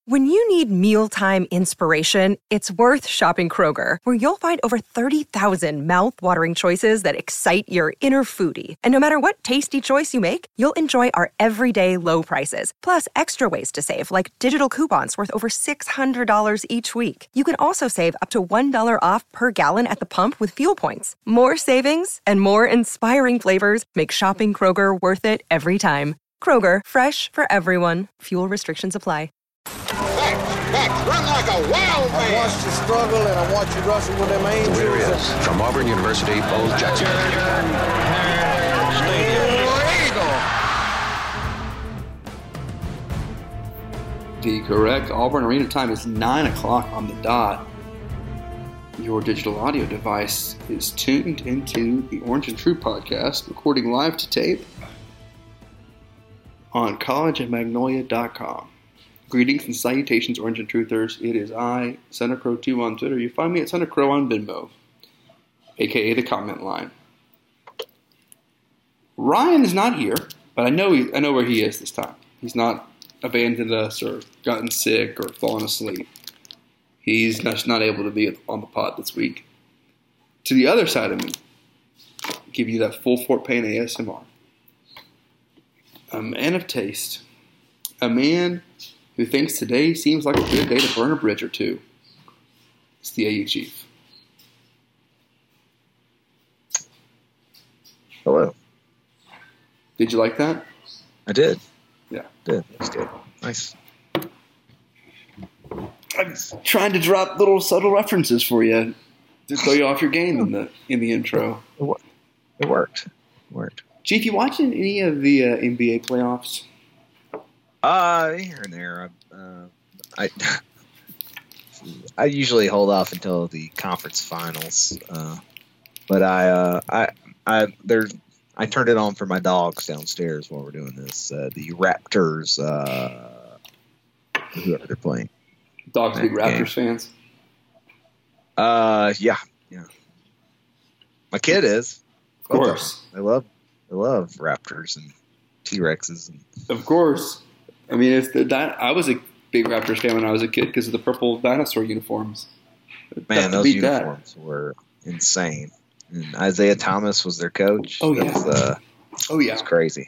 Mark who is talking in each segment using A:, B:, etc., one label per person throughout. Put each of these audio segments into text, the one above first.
A: When you need mealtime inspiration, it's worth shopping Kroger, where you'll find over 30,000 mouth-watering choices that excite your inner foodie. And no matter what tasty choice you make, you'll enjoy our everyday low prices, plus extra ways to save, like digital coupons worth over $600 each week. You can also save up to $1 off per gallon at the pump with fuel points. More savings and more inspiring flavors make shopping Kroger worth it every time. Kroger, fresh for everyone. Fuel restrictions apply.
B: Run like a wild man.
C: I watched you struggle and I watched you wrestle with them angels.
D: Here he is, from Auburn University, Bo Jackson.
E: The correct Auburn Arena time is 9 o'clock on the dot. Your digital audio device is tuned into the Orange and True podcast, recording live to tape on collegeofmagnolia.com. Greetings and salutations, Orange and Truthers. It is I, SennaCrow2 on Twitter. You find me at SennaCrow on Venmo, a.k.a. the comment line. Ryan is not here, but I know where he is this time. He's not abandoned us or gotten sick or fallen asleep. He's just not able to be on the pod this week. To the other side of me, give you that full Fort Payne ASMR. A man of taste. A man who thinks today seems like a good day to burn a bridge or two. It's the AU Chief.
F: Hello.
E: Did you like that?
F: I did.
E: Yeah.
F: Did. That's good. Nice.
E: I'm trying to drop little subtle references for you to throw you off your game in the intro.
F: It worked.
E: Chief, you watching any of the NBA playoffs?
F: Here and there. I usually hold off until the conference finals, but I turned it on for my dogs downstairs while we're doing this. The Raptors, whoever they're playing.
E: Dogs big Raptors fans.
F: Yeah. My kid is.
E: Of course.
F: They love Raptors and T-Rexes.
E: Of course. I mean, I was a big Raptors fan when I was a kid because of the purple dinosaur uniforms.
F: Man, those uniforms were insane. And Isaiah Thomas was their coach.
E: Oh, yeah.
F: It's crazy.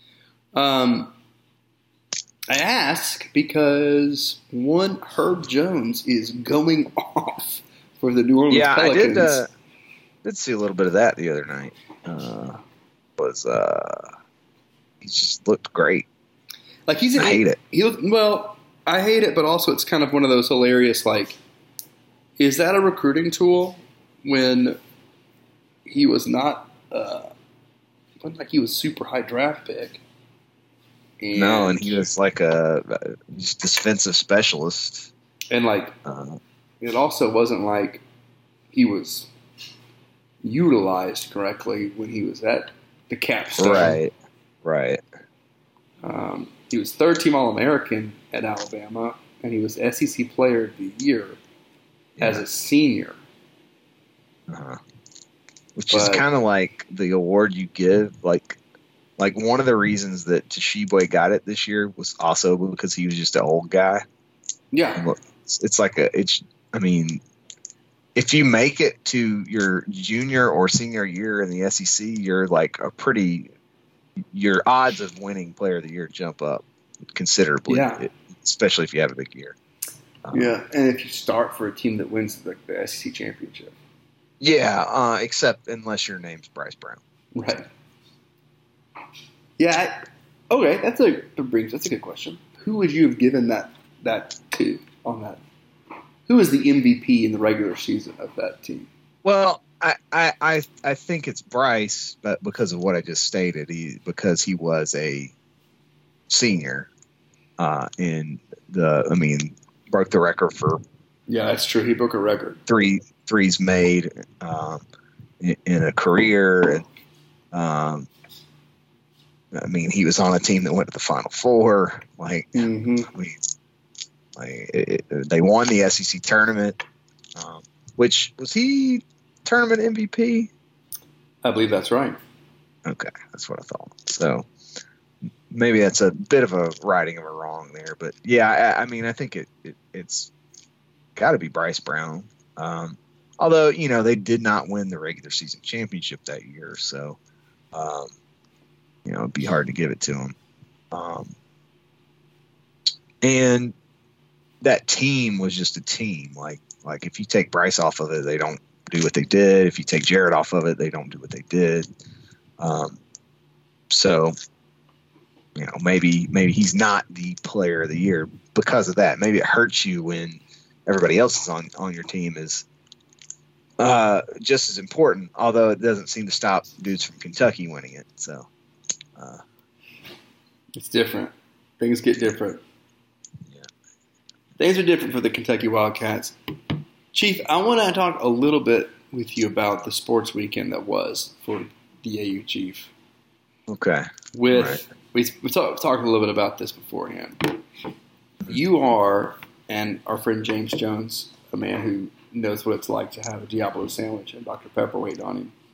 E: I ask because one Herb Jones is going off for the New Orleans Pelicans.
F: I did see a little bit of that the other night. He just looked great.
E: Like I
F: hate it.
E: I hate it, but also it's kind of one of those hilarious, like, is that a recruiting tool when he was not, wasn't like he was super high draft pick?
F: And he was like a defensive specialist.
E: And like, it also wasn't like he was utilized correctly when he was at the capstone.
F: Right.
E: He was third-team All-American at Alabama, and he was SEC Player of the Year as a senior.
F: Which is kind of like the award you give. Like one of the reasons that Tshiebwe got it this year was also because he was just an old guy.
E: Yeah.
F: It's like if you make it to your junior or senior year in the SEC, you're like your odds of winning Player of the Year jump up considerably, especially if you have a big year.
E: And if you start for a team that wins the SEC championship.
F: Yeah, except unless your name's Bryce Brown.
E: Right. Yeah. Okay, that's a good question. Who would you have given that to on that? Who is the MVP in the regular season of that team?
F: Well, I think it's Bryce, but because of what I just stated, because he was a senior, broke the record for.
E: Yeah, that's true. He broke a record.
F: Threes made in a career, and he was on a team that went to the Final Four. They won the SEC tournament. Which was he? Tournament MVP?
E: I believe that's right.
F: Okay, that's what I thought. So, maybe that's a bit of a righting of a wrong there. But yeah, I mean, I think it's got to be Bryce Brown. Although, they did not win the regular season championship that year, so it'd be hard to give it to him. And that team was just a team. Like if you take Bryce off of it, they don't do what they did. If you take Jared off of it, they don't do what they did. So, maybe he's not the player of the year because of that. Maybe it hurts you when everybody else is on your team is just as important, although it doesn't seem to stop dudes from Kentucky winning it. So
E: it's different. Things get different. Yeah. Things are different for the Kentucky Wildcats. Chief, I want to talk a little bit with you about the sports weekend that was for the AU Chief.
F: Okay.
E: We talked a little bit about this beforehand. You are, and our friend James Jones, a man who knows what it's like to have a Diablo sandwich and Dr. Pepper waiting on him.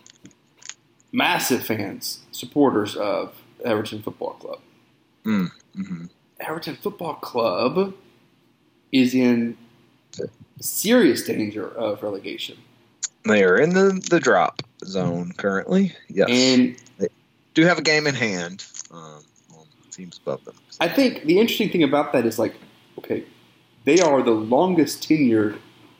E: Massive fans, supporters of Everton Football Club.
F: Mm-hmm.
E: Everton Football Club is in serious danger of relegation.
F: They are in the drop zone currently. Yes. And they do have a game in hand on teams above them.
E: I think the interesting thing about that is they are the longest tenured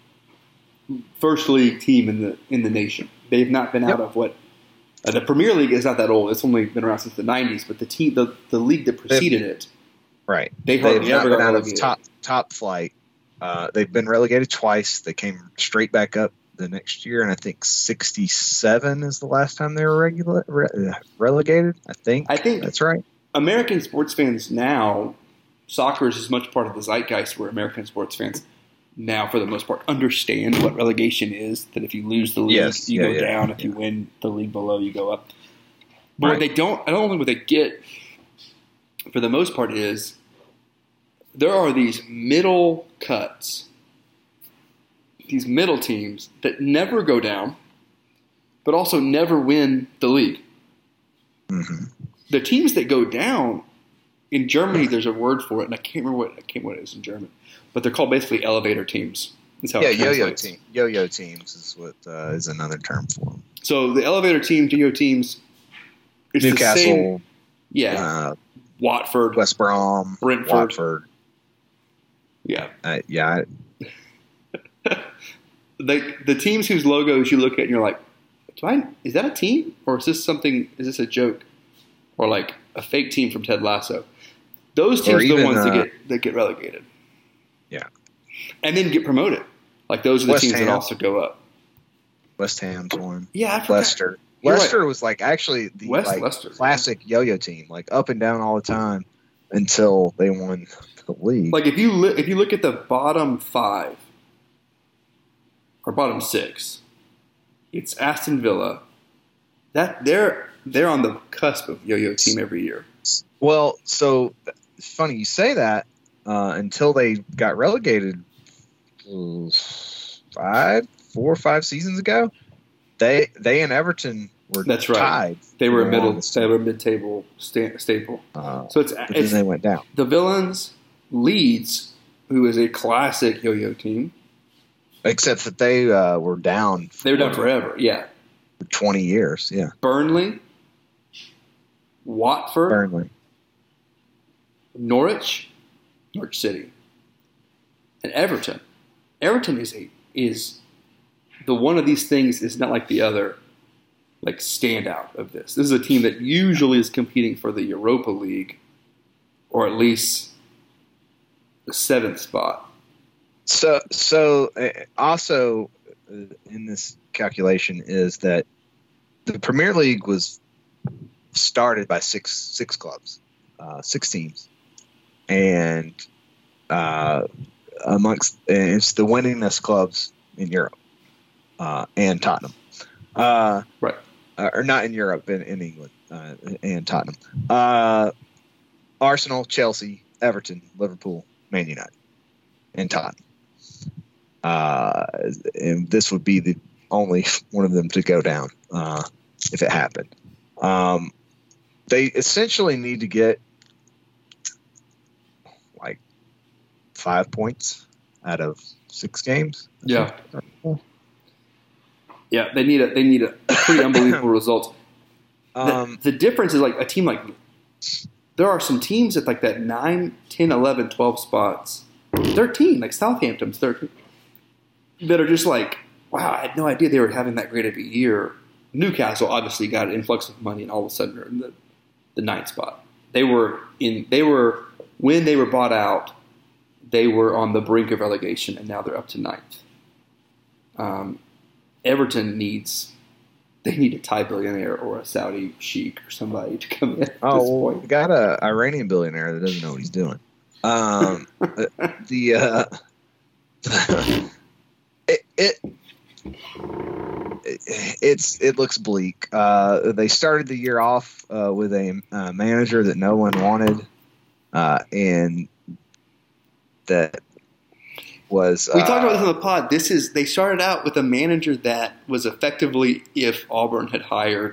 E: first league team in the nation. They've not been out of what the Premier League is not that old. It's only been around since the 90s, but the league that preceded it,
F: right?
E: They've never
F: been
E: got
F: out of top flight. They've been relegated twice. They came straight back up the next year, and I think 1967 is the last time they were relegated. I think that's right.
E: American sports fans now, soccer is as much part of the zeitgeist where American sports fans now, for the most part, understand what relegation is, that if you lose the league, you go down. If you win the league below, you go up. But what they don't, I don't think what they get, for the most part, is there are these middle cuts, these middle teams that never go down, but also never win the league.
F: Mm-hmm.
E: The teams that go down, in Germany, there's a word for it, and I can't remember what it is in German. But they're called basically elevator teams. That's how it translates.
F: Yo-yo teams is what is another term for them.
E: So the elevator teams, yo-yo teams, it's
F: Newcastle,
E: the same, Watford,
F: West Brom,
E: Brentford,
F: Watford.
E: Yeah. The teams whose logos you look at and you're like, is that a team, or is this something? Is this a joke, or like a fake team from Ted Lasso? Those teams are the ones that get relegated.
F: Yeah.
E: And then get promoted. Like those are the teams that also go up.
F: West Ham's one.
E: Yeah, I forgot.
F: Leicester. Leicester was actually the classic yo-yo team, up and down all the time until they won the league.
E: Like if you look at the bottom 5 or bottom 6, it's Aston Villa. That they're on the cusp of yo-yo team every year.
F: Well, so it's funny you say that. Until they got relegated 4 or 5 seasons ago, they and Everton were tied.
E: They were mid-table staple. So then
F: they went down.
E: The Villains, Leeds, who is a classic yo-yo team,
F: except that they were down.
E: They were down forever. Yeah,
F: for 20 years. Yeah.
E: Burnley, Watford, Norwich City, and Everton. Everton is the one of these things is not like the other, standout of this. This is a team that usually is competing for the Europa League, or at least the 7th spot.
F: So also in this calculation is that the Premier League was started by six clubs, 6 teams. And it's the winningest clubs in Europe and Tottenham,
E: right?
F: Or not in Europe, in England and Tottenham. Arsenal, Chelsea, Everton, Liverpool, Man United, and Tottenham. And this would be the only one of them to go down if it happened. they essentially need to get like 5 points out of 6 games.
E: Yeah. Yeah, they need a pretty unbelievable result. The difference is like a team like there are some teams at like that 9, 10, 11, 12 spots, 13, like Southampton's 13, that are just like, wow, I had no idea they were having that great of a year. Newcastle obviously got an influx of money, and all of a sudden they're in the 9th spot. They were when they were bought out, they were on the brink of relegation, and now they're up to 9th. Everton needs a Thai billionaire or a Saudi sheikh or somebody to come in.
F: We got an Iranian billionaire that doesn't know what he's doing. It looks bleak. They started the year off with a manager that no one wanted, and that was.
E: We talked about this on the pod. They started out with a manager that was effectively if Auburn had hired,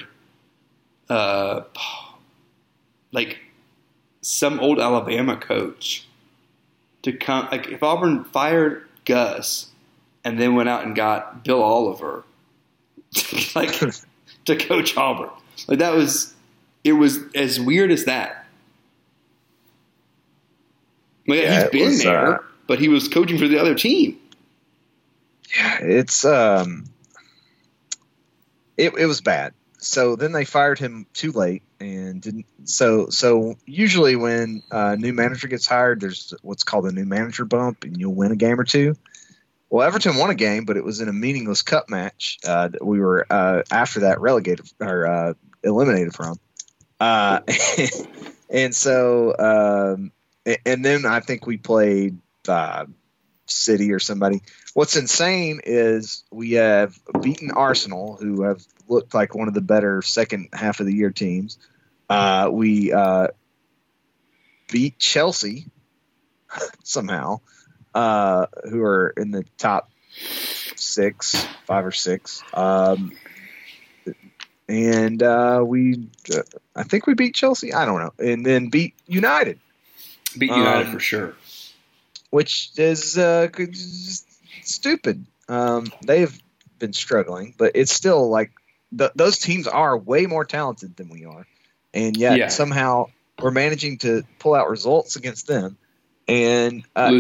E: like some old Alabama coach to come. Like if Auburn fired Gus and then went out and got Bill Oliver, like to coach Auburn. Like it was as weird as that. Like he's been there, but he was coaching for the other team.
F: Yeah, it was bad. So then they fired him too late and didn't. So usually when a new manager gets hired, there's what's called a new manager bump, and you'll win a game or two. Well, Everton won a game, but it was in a meaningless cup match that we were after that relegated or eliminated from. And so and then I think we played City or somebody. What's insane is we have beaten Arsenal, who have looked like one of the better second half of the year teams. We beat Chelsea somehow. Who are in the top 5 or 6. And I think we beat Chelsea. I don't know. And then beat United.
E: Beat United for sure.
F: Which is stupid. They've been struggling, but it's still like those teams are way more talented than we are. And yet somehow we're managing to pull out results against them. And lose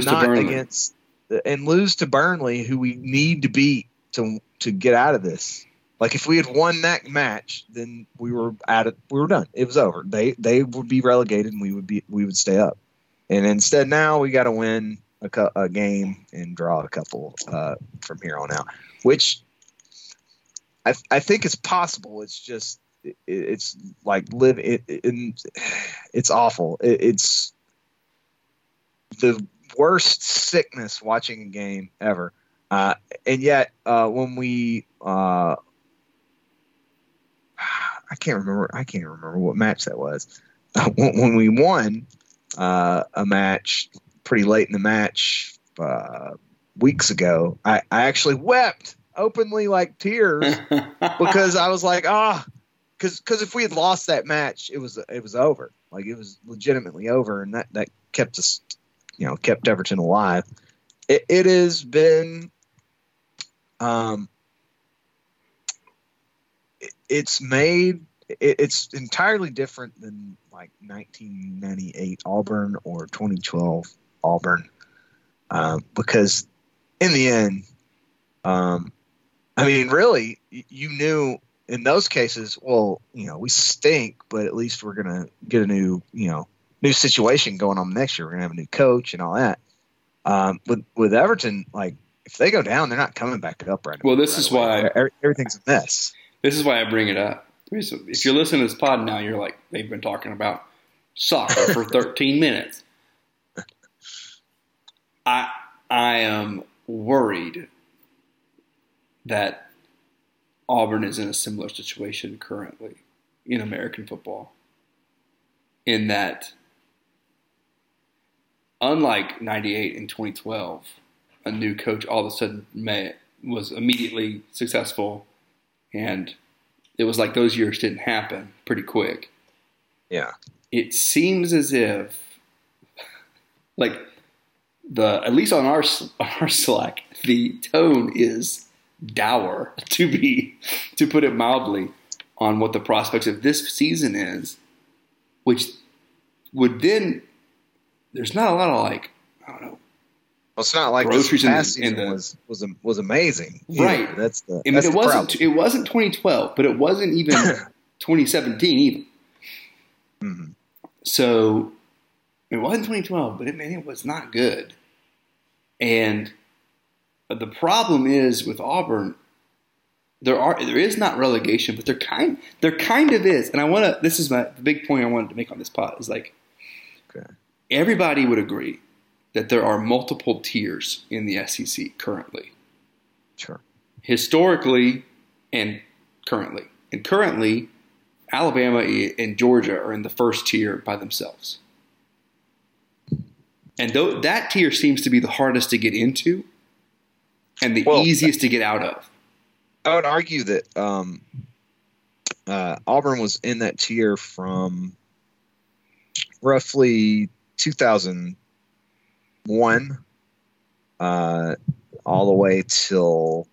F: to Burnley, who we need to beat to get out of this. Like if we had won that match, then we were done. It was over. They would be relegated, and we would stay up. And instead, now we got to win a game and draw a couple from here on out, which I think is possible. It's just it's like it's awful. It's the worst sickness watching a game ever. And yet, when we, I can't remember what match that was. When we won a match pretty late in the match weeks ago, I actually wept openly, like tears, because I was like, because if we had lost that match, it was over. Like it was legitimately over, and that kept us. Kept Everton alive. It has been, it's entirely different than like 1998 Auburn or 2012 Auburn, because in the end, really, you knew in those cases, well, we stink, but at least we're gonna get a new situation going on next year. We're gonna have a new coach and all that. With Everton, like if they go down, they're not coming back up right now.
E: Well, this is why
F: everything's a mess.
E: This is why I bring it up. If you're listening to this pod now, you're like, they've been talking about soccer for 13 minutes. I am worried that Auburn is in a similar situation currently in American football, in that unlike 98 and 2012, a new coach all of a sudden was immediately successful, and it was like those years didn't happen pretty quick.
F: Yeah.
E: It seems as if, like, at least on our Slack, the tone is dour, to put it mildly, on what the prospects of this season is, which would then, there's not a lot of, like, I don't know.
F: Well, it's not like
E: groceries
F: this past season was amazing.
E: Right.
F: That's the
E: it wasn't
F: problem.
E: It wasn't 2012, but it wasn't even 2017 either.
F: Mm-hmm.
E: So it wasn't 2012, but it was not good. And the problem is with Auburn, there is not relegation, but there kind of is. And this is the big point I wanted to make on this pod is like,
F: okay,
E: everybody would agree that there are multiple tiers in the SEC currently.
F: Sure.
E: Historically and currently. And currently, Alabama and Georgia are in the first tier by themselves. And that tier seems to be the hardest to get into and the easiest to get out of.
F: I would argue that Auburn was in that tier from roughly 2001 all the way till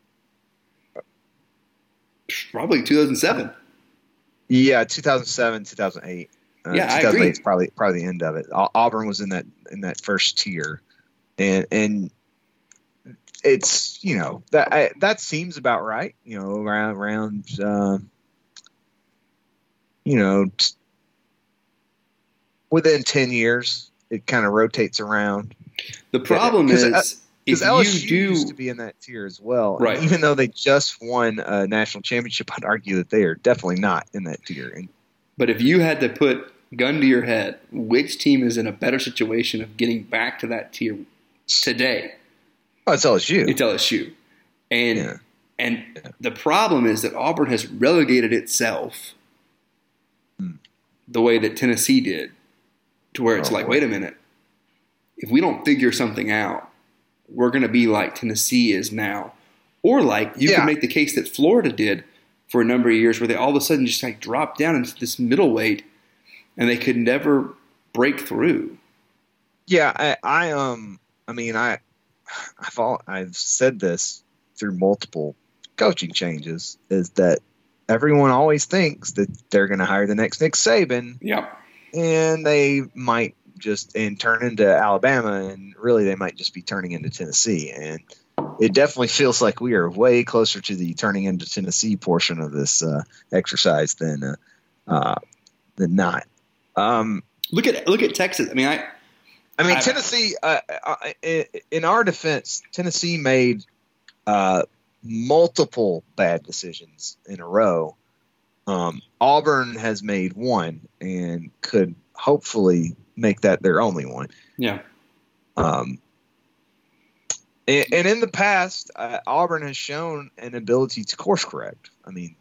E: probably 2007.
F: Yeah, 2007, 2008.
E: Yeah, I
F: 2008
E: agree.
F: is probably the end of it. Auburn was in that first tier, and it's that seems about right. Around within 10 years, it kind of rotates around.
E: The problem is
F: because LSU used to be in that tier as well.
E: Right.
F: And even though they just won a national championship, I'd argue that they are definitely not in that tier.
E: But if you had to put gun to your head, which team is in a better situation of getting back to that tier today?
F: Oh, it's LSU.
E: It's LSU. And the problem is that Auburn has relegated itself the way that Tennessee did, to where it's wait a minute. If we don't figure something out, we're going to be like Tennessee is now. Or like you can make the case that Florida did for a number of years, where they all of a sudden just like dropped down into this middleweight and they could never break through.
F: Yeah, I've said this through multiple coaching changes, is that everyone always thinks that they're going to hire the next Nick Saban.
E: Yep.
F: And they might just turn into Alabama, and really they might just be turning into Tennessee. And it definitely feels like we are way closer to the turning into Tennessee portion of this exercise than not.
E: Look at Texas. I mean,
F: Tennessee. In our defense, Tennessee made multiple bad decisions in a row. Auburn has made one and could hopefully make that their only one.
E: Yeah.
F: And in the past, Auburn has shown an ability to course correct. I mean,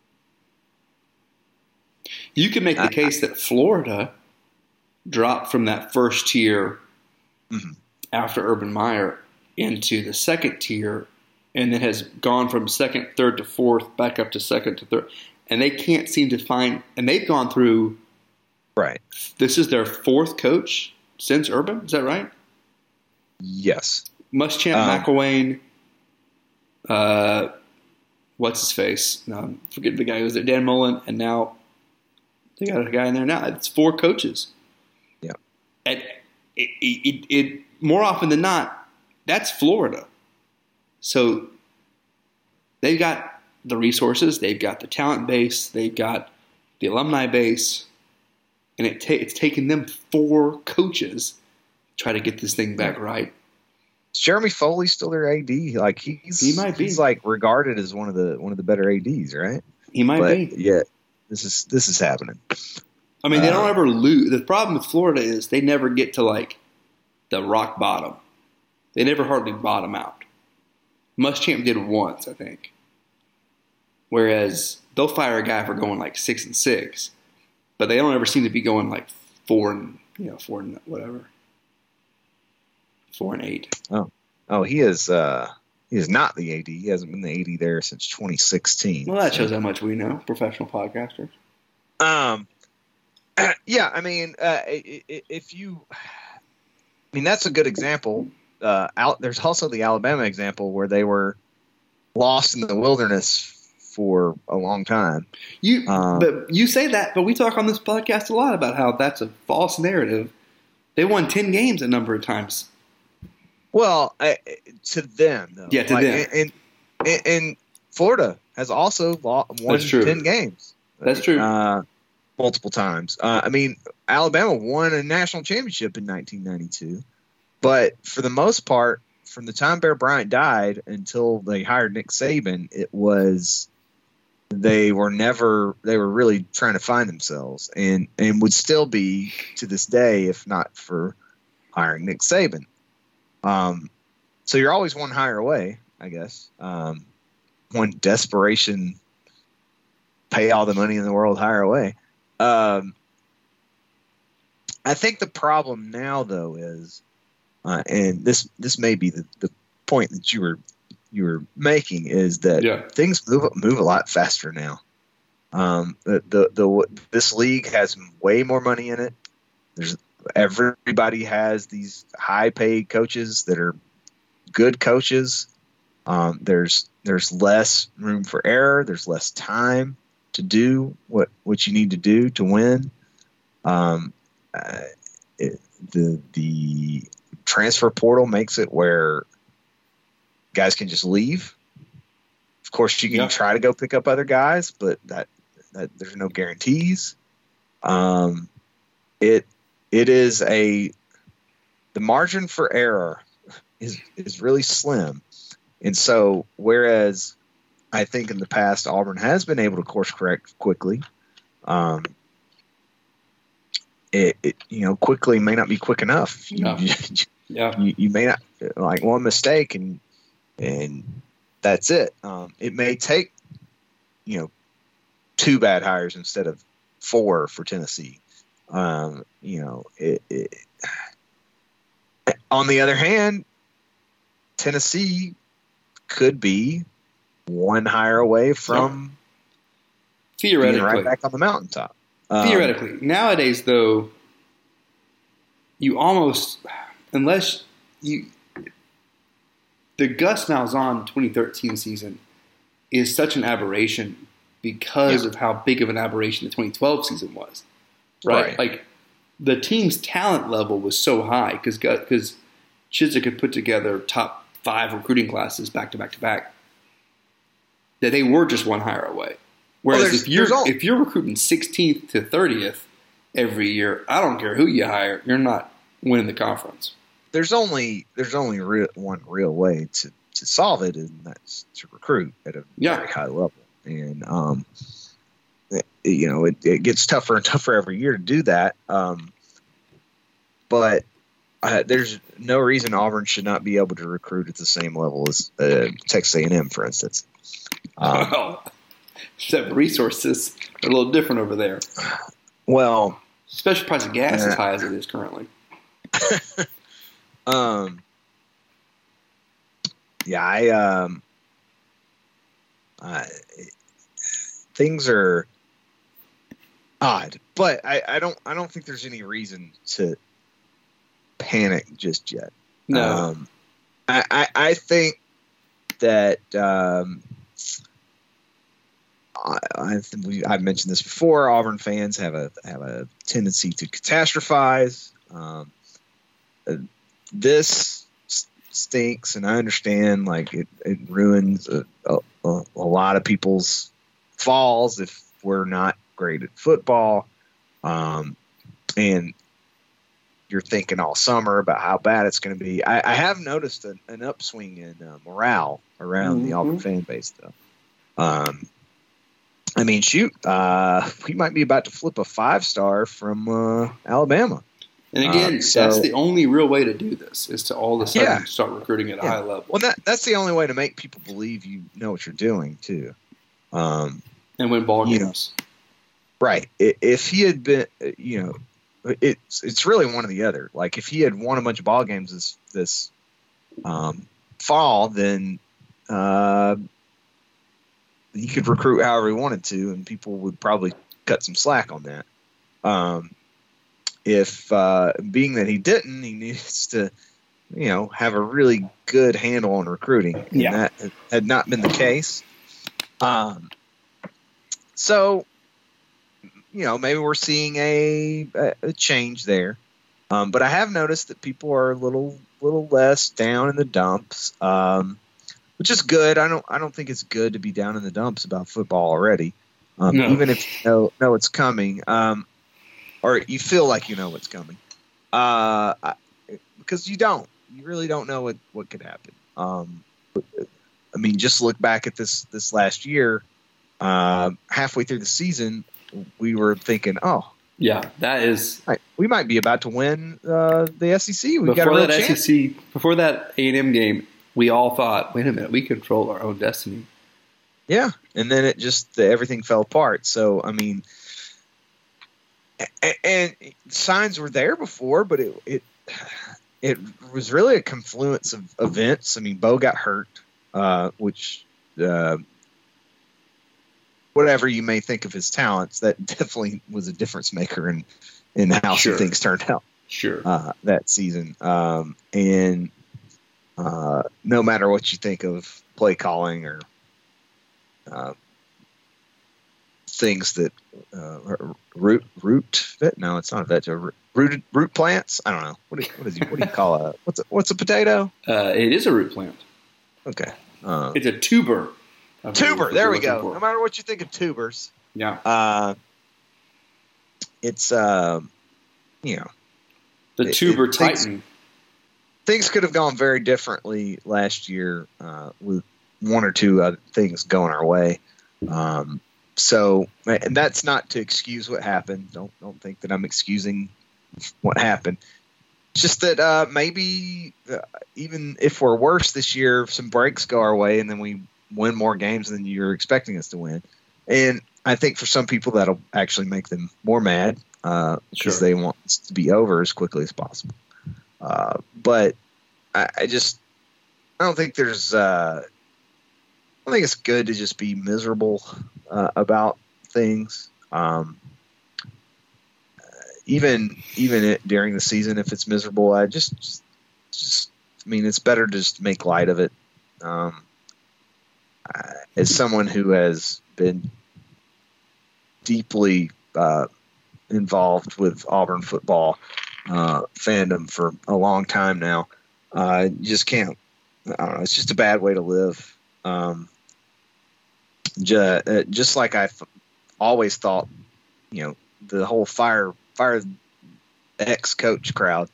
E: you can make the case that Florida dropped from that first tier after Urban Meyer into the second tier, and then has gone from second, third to fourth, back up to second to third. And they can't seem to find – and they've gone through –
F: right.
E: This is their fourth coach since Urban. Is that right?
F: Yes.
E: Muschamp, McElwain, what's his face? No, forget the guy who was there. Dan Mullen, and now they got a guy in there now. It's four coaches.
F: Yeah.
E: And it more often than not, that's Florida. So they've got the resources, they've got the talent base, they've got the alumni base, and it's taken them four coaches to try to get this thing back right.
F: Is Jeremy Foley still their AD? Like he might be. He's like regarded as one of the better ADs, right?
E: He might be.
F: Yeah, this is happening.
E: I mean, they don't ever lose. The problem with Florida is they never get to like the rock bottom. They never hardly bottom out. Muschamp did once, I think. Whereas they'll fire a guy for going like 6-6, but they don't ever seem to be going like 4 and whatever. 4-8.
F: Oh, he is not the AD. He hasn't been the AD there since 2016.
E: Well, that shows how much we know, professional podcasters.
F: Yeah, I mean, if you, I mean, that's a good example. There's also the Alabama example where they were lost in the wilderness for a long time.
E: But you say that, but we talk on this podcast a lot about how that's a false narrative. They won 10 games a number of times.
F: Well, to them, though.
E: Yeah, to them.
F: And Florida has also won 10 games.
E: That's true.
F: Multiple times. I mean, Alabama won a national championship in 1992, but for the most part, from the time Bear Bryant died until they hired Nick Saban, they were really trying to find themselves, and would still be to this day if not for hiring Nick Saban. So you're always one hire away, I guess. One desperation, pay all the money in the world hire away. I think the problem now, though, is, and this may be the point that you were making, is that things move a lot faster now. This league has way more money in it. Everybody has these high paid coaches that are good coaches. There's less room for error. There's less time to do what you need to do to win. The transfer portal makes it where guys can just leave. Of course, you can try to go pick up other guys, but that there's no guarantees. It is the margin for error is really slim, and so whereas I think in the past Auburn has been able to course correct quickly. Quickly may not be quick enough. You may not, like, one mistake and that's it. It may take 2 bad hires instead of 4 for Tennessee. On the other hand, Tennessee could be 1 hire away from
E: theoretically
F: being right back on the mountaintop.
E: Theoretically. Nowadays, though, you almost, the Gus Malzahn 2013 season is such an aberration because of how big of an aberration the 2012 season was, right? Like, the team's talent level was so high because Chizik could put together top 5 recruiting classes back to back to back that they were just 1 hire away. Whereas if you're recruiting 16th to 30th every year, I don't care who you hire, you're not winning the conference.
F: There's only one real way to solve it, and that's to recruit at a very high level. And it gets tougher and tougher every year to do that. But there's no reason Auburn should not be able to recruit at the same level as Texas A&M, for instance.
E: Except resources are a little different over there.
F: Well,
E: especially price of gas as high as it is currently.
F: Things are odd, but I don't think there's any reason to panic just yet.
E: No,
F: I think that. I've mentioned this before. Auburn fans have a tendency to catastrophize. This stinks, and I understand. Like, it ruins a lot of people's falls if we're not great at football. And you're thinking all summer about how bad it's going to be. I have noticed an upswing in morale around the Auburn fan base, though. I mean, shoot, we might be about to flip a 5-star from Alabama.
E: And again, that's the only real way to do this, is to all of a sudden start recruiting at a high level.
F: Well, that's the only way to make people believe you know what you're doing, too.
E: And win ball games.
F: Right. If he had been, it's really one or the other. Like, if he had won a bunch of ball games this fall, then he could recruit however he wanted to, and people would probably cut some slack on that. If being that he didn't, he needs to, have a really good handle on recruiting. And that had not been the case. So, maybe we're seeing a change there. But I have noticed that people are a little less down in the dumps, which is good. I don't think it's good to be down in the dumps about football already, even if you know it's coming, or you feel like you know what's coming, because you really don't know what could happen. I mean, just look back at this last year. Halfway through the season, we were thinking,
E: yeah, that is.
F: We might be about to win the SEC. We got a real chance.
E: Before that A&M game, we all thought, wait a minute, we control our own destiny.
F: Yeah, and then everything fell apart. So, I mean, and signs were there before, but it was really a confluence of events. I mean, Bo got hurt, which whatever you may think of his talents, that definitely was a difference maker in how some things turned out.
E: Sure.
F: That season. And no matter what you think of play calling or things that root no, it's not a vegetable. Root plants. I don't know. What do you call a what's a potato?
E: It is a root plant.
F: Okay.
E: It's a tuber.
F: Tuber. There we go. No matter what you think of tubers.
E: Yeah.
F: It's
E: the tuber titan.
F: Things could have gone very differently last year with one or two other things going our way. So, and that's not to excuse what happened. Don't think that I'm excusing what happened. Just that maybe even if we're worse this year, some breaks go our way, and then we win more games than you're expecting us to win. And I think for some people that'll actually make them more mad because they want it to be over as quickly as possible. But I don't think there's I think it's good to just be miserable about things. Even during the season, if it's miserable, I just I mean, it's better to just make light of it. As someone who has been deeply involved with Auburn football fandom for a long time now, you just can't. I don't know. It's just a bad way to live. Just like I always thought, the whole fire ex-coach crowd.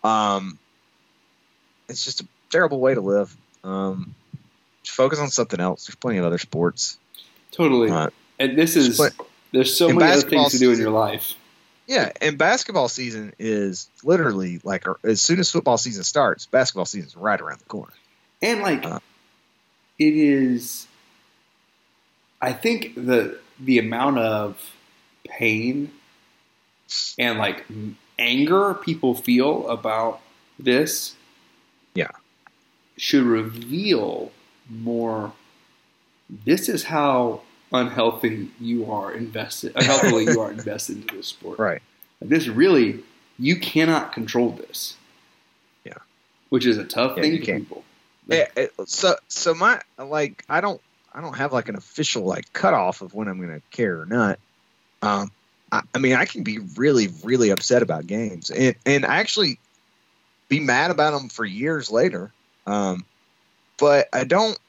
F: It's just a terrible way to live. Focus on something else. There's plenty of other sports.
E: Totally. And there's so many other things to do in your life.
F: Yeah, and basketball season is literally like as soon as football season starts, basketball season is right around the corner.
E: And it is, I think the amount of pain and anger people feel about this, should reveal more. This is how unhealthily you are invested into this sport.
F: Right.
E: This really, you cannot control this.
F: Yeah.
E: Which is a tough thing for people.
F: So my I don't have an official cutoff of when I'm going to care or not. I mean, I can be really, really upset about games and actually be mad about them for years later. But I don't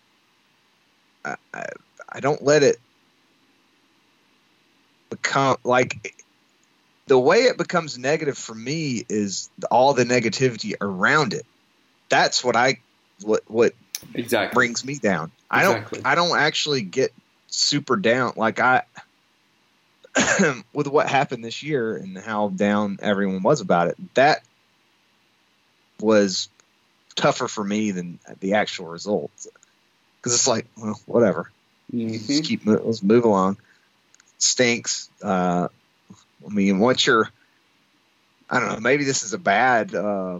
F: let it become the way it becomes negative for me is all the negativity around it. That's what exactly brings me down.
E: Exactly.
F: I don't actually get super down with what happened this year and how down everyone was about it. That was tougher for me than the actual results, because it's whatever.
E: Mm-hmm.
F: Let's move along. Stinks. I mean, I don't know, maybe this is a bad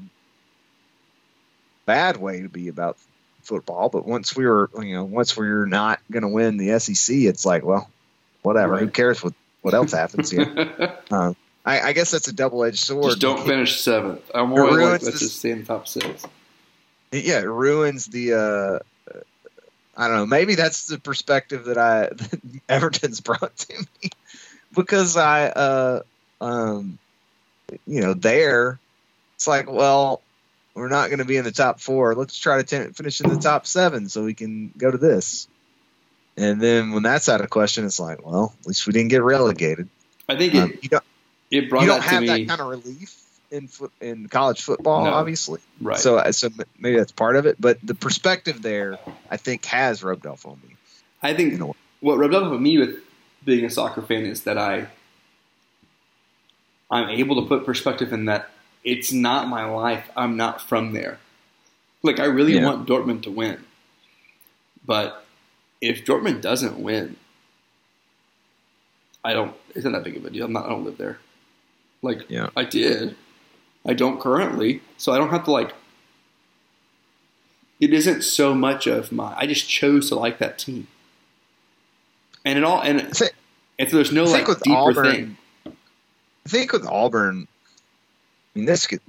F: way to be about football, but once we're not going to win the SEC, it's whatever. Right. Who cares what else happens here? I guess that's a double-edged sword.
E: Just don't finish 7th. I'm more like, let's just stay in the top 6.
F: Yeah, it ruins the. I don't know. Maybe that's the perspective that Everton's brought to me, because there, it's like, well, we're not going to be in the top 4. Let's try to finish in the top 7 so we can go to this. And then when that's out of question, it's like, well, at least we didn't get relegated.
E: I think it brought
F: you don't
E: that to
F: have
E: me.
F: that kind of relief in college football,
E: No.
F: obviously.
E: Right.
F: So maybe that's part of it. But the perspective there, I think, has rubbed off on me.
E: I think what rubbed off on me with being a soccer fan is that I'm able to put perspective in that it's not my life. I'm not from there. Like, I really want Dortmund to win. But if Dortmund doesn't win, it's not that big of a deal. I don't live there. I did. I don't currently. So I don't have to, it isn't so much of I just chose to like that team. And if there's no, deeper
F: Auburn,
E: thing.
F: I think with Auburn, I mean, this could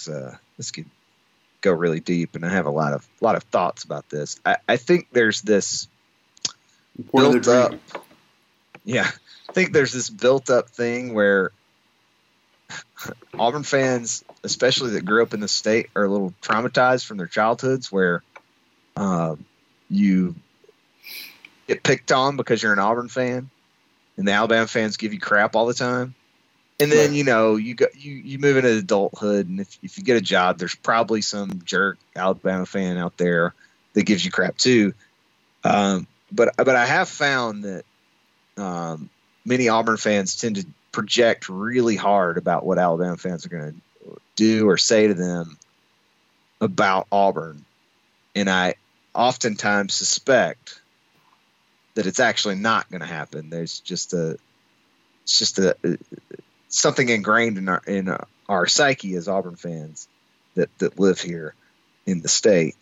F: go really deep, and I have a lot of thoughts about this. I think there's this built up. Yeah, I think there's this built up thing where Auburn fans, especially that grew up in the state, are a little traumatized from their childhoods, where you get picked on because you're an Auburn fan, and the Alabama fans give you crap all the time. And then you move into adulthood, and if you get a job, there's probably some jerk Alabama fan out there that gives you crap too. But I have found that many Auburn fans tend to project really hard about what Alabama fans are going to do or say to them about Auburn, and I oftentimes suspect that it's actually not going to happen. There's just something ingrained in our psyche as Auburn fans that live here in the state.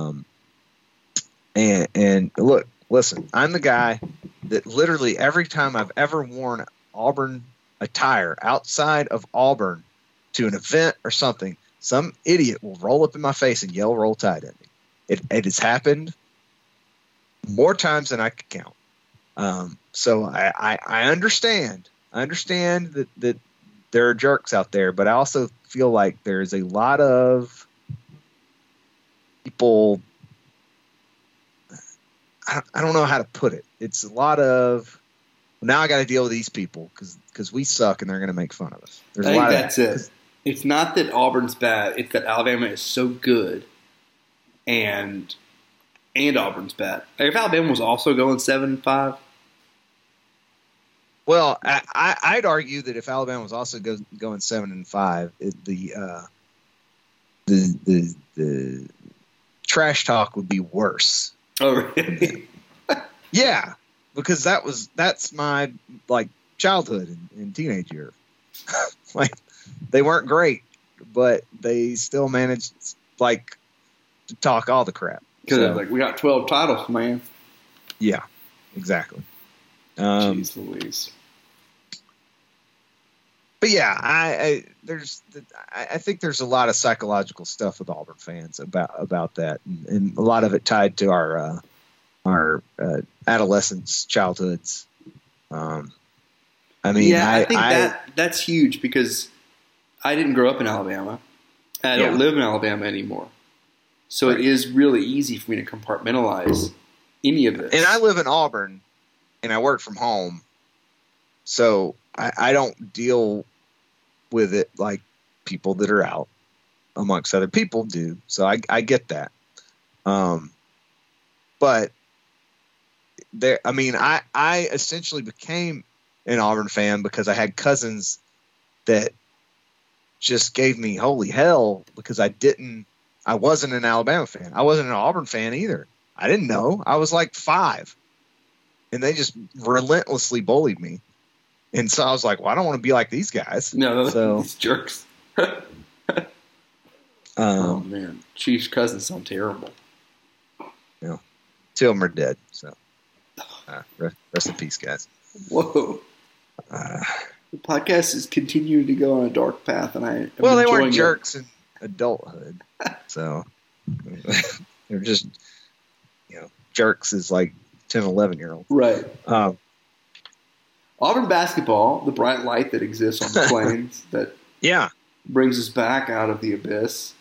F: And look, listen, I'm the guy that literally every time I've ever worn Auburn attire outside of Auburn to an event or something, some idiot will roll up in my face and yell "Roll Tide" at me. It has happened more times than I could count. So I understand. I understand that there are jerks out there, but I also feel like there's a lot of people. I don't know how to put it. It's a lot of, now I got to deal with these people because we suck and they're going to make fun of us. There's
E: I
F: a
E: think
F: lot
E: that's
F: of
E: it. It's not that Auburn's bad. It's that Alabama is so good and Auburn's bad. If Alabama was also going 7-5.
F: Well, I'd argue that if Alabama was also going 7-5, the trash talk would be worse.
E: Oh, really?
F: Yeah, because that's my childhood and teenage year. They weren't great, but they still managed to talk all the crap.
E: Because we got 12 titles, man.
F: Yeah, exactly.
E: Jeez Louise.
F: But yeah, I think there's a lot of psychological stuff with Auburn fans about that, and a lot of it tied to our adolescence, childhoods. I think
E: that's huge because I didn't grow up in Alabama. I don't live in Alabama anymore, so It is really easy for me to compartmentalize any of this.
F: And I live in Auburn, and I work from home, so I don't deal with it like people that are out amongst other people do. So I get that. But there, I essentially became an Auburn fan because I had cousins that just gave me holy hell because I wasn't an Alabama fan. I wasn't an Auburn fan either. I didn't know. I was 5. And they just relentlessly bullied me. And so I was like, well, I don't want to be like these guys.
E: No, these jerks. Oh, man. Chief's cousins sound terrible.
F: Yeah. 2 of them are dead. So rest in peace, guys.
E: Whoa. The podcast is continuing to go on a dark path, and
F: they weren't jerks in adulthood, so they're just jerks as like 10, 11-year-olds.
E: Right. Auburn basketball, the bright light that exists on the plains that brings us back out of the abyss,